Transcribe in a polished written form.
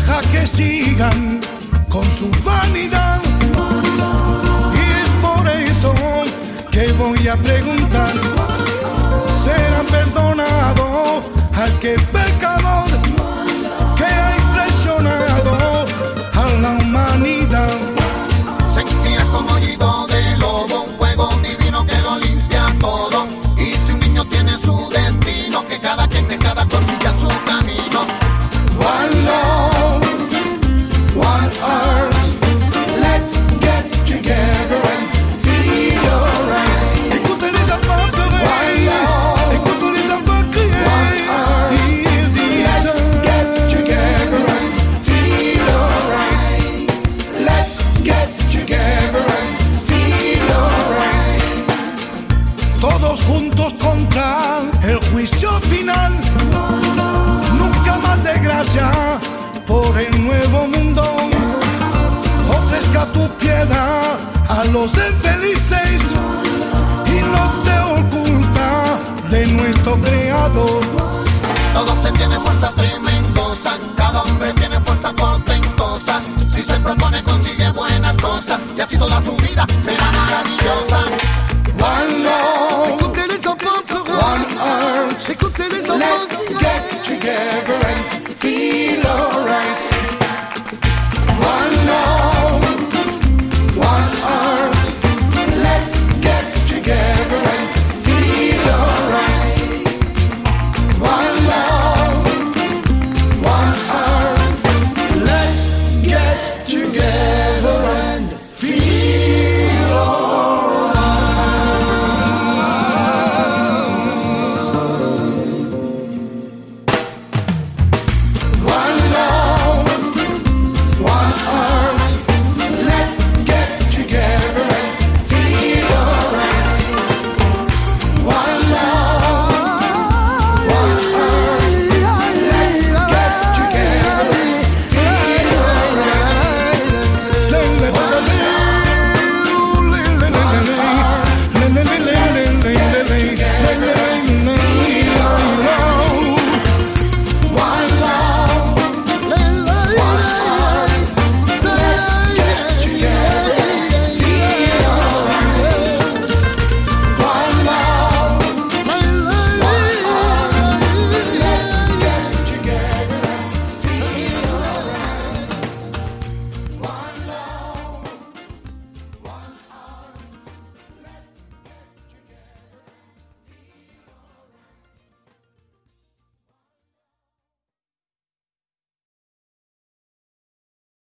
deja que sigan con su vanidad. Y es por eso que voy a preguntar: ¿será perdonado aquel pecador que ha traicionado a la humanidad? Sentirás como hollito de lobo, un fuego divino que lo limpia todo. Y si un niño tiene su destino, que cada quien consiga su camino. One love, one earth, let's get together and feel alright. Écoutez les apôtres, one love, écoutez les apôtres, one earth, let's get together and feel alright. Let's get together and feel alright. Todos juntos contra el juicio final. Nunca más desgracia por el nuevo mundo. Ofrezca tu piedad a los infelices y no te oculta de nuestro Creador. Todo se tiene fuerza tremendosa, cada hombre tiene fuerza portentosa. Si se propone consigue buenas cosas y así toda su vida será maravillosa. One